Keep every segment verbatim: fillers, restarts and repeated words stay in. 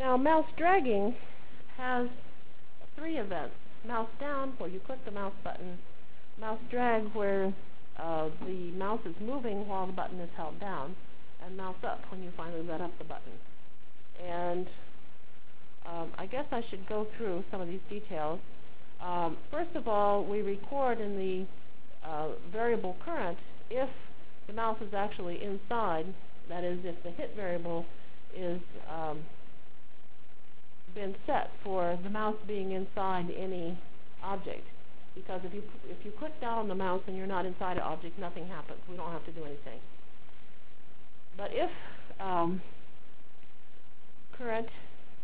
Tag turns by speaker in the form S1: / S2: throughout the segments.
S1: Now, mouse dragging has three events. Mouse down, where you click the mouse button. Mouse drag, where uh, the mouse is moving while the button is held down. And mouse up, when you finally let up the button. And um, I guess I should go through some of these details. Um, first of all, we record in the uh, variable current if the mouse is actually inside. That is, if the hit variable is um, been set for the mouse being inside any object. Because if you if you click down on the mouse and you're not inside an object, nothing happens. We don't have to do anything. But if um, current,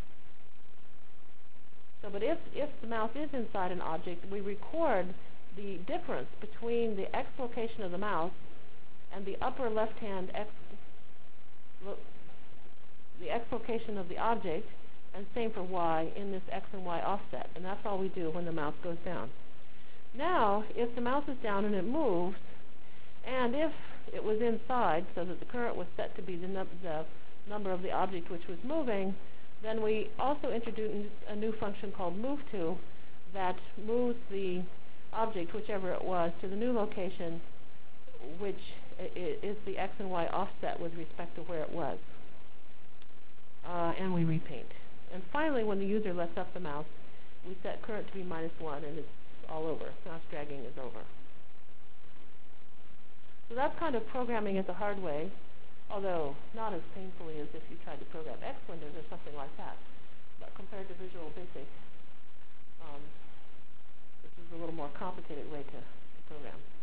S1: so but if if the mouse is inside an object, we record the difference between the X location of the mouse and the upper left-hand X, the X location of the object, and same for Y in this X and Y offset. And that's all we do when the mouse goes down. Now, if the mouse is down and it moves, and if it was inside, so that the current was set to be the, num the number of the object which was moving, then we also introduce a new function called moveTo that moves the object, whichever it was, to the new location, which is the X and Y offset with respect to where it was. Uh, and we repaint. And finally, when the user lets up the mouse, we set current to be minus one, and it's all over. Mouse dragging is over. So that's kind of programming it the hard way, although not as painfully as if you tried to program X windows or something like that. But compared to Visual Basic, um, this is a little more complicated way to, to program.